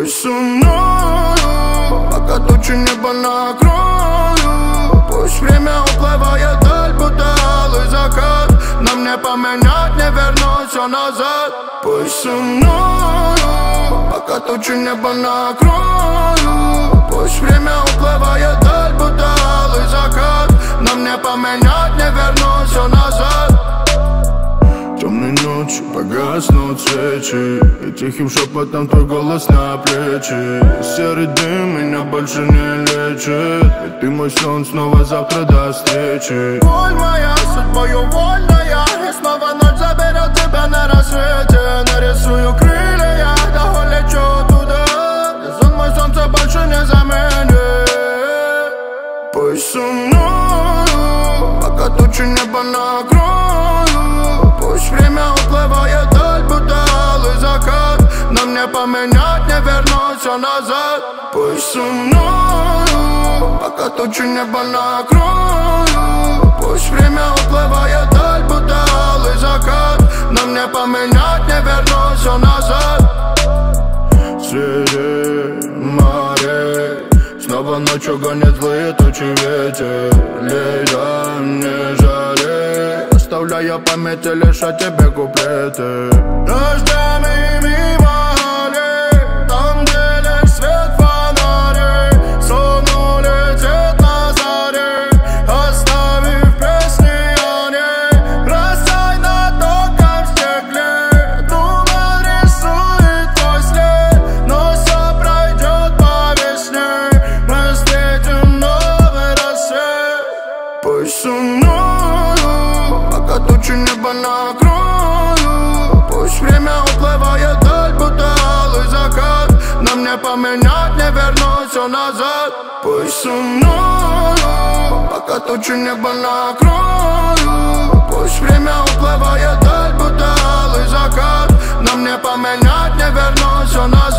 Пусть со мною, пока тучи небо накрою. Пусть время уплывает даль, будто алый закат. Нам не поменять, не вернуть все назад. Пусть со мною, пока тучи небо накрою. Пусть время уплывает даль, будто алый закат. Нам не поменять, не вернуть все назад. Темной ночью погаснут свечи, и тихим шепотом твой голос на плечи. Серый дым меня больше не лечит, ведь ты мой сон, снова завтра до встречи. Боль моя, судьбою вольная, и снова ночь заберет тебя на рассвете. Нарисую крылья, да улечу туда, где сон мой солнце больше не заменит. Пусть со мною, пока тучи небо накрою. Пусть время уплывает даль, будто алый закат. Нам не поменять, не вернуть все назад. Пусть со мною, пока тучи небо накрою. Пусть время уплывает даль, будто алый закат. Нам не поменять, не вернуть все назад. Среди морей снова ночью гонит злые тучи ветер. Лея, не жалей, оставляя в памяти лишь о тебе куплеты. Дождями мимо аллей, там где лишь свет фонарей. Сон улетит на заре, оставив песни о ней. Бросай на тонком стекле, туман рисует твой след. Но все пройдет по весне, мы встретим новый рассвет. Пусть со мною, пока тучи небо накрою. Пусть время уплывает даль, будто алый закат. Нам не поменять, не вернуть все назад. Пусть со мною, пока тучи небо накрою. Пусть время уплывает даль, будто алый закат. Нам не поменять, не вернуть все назад.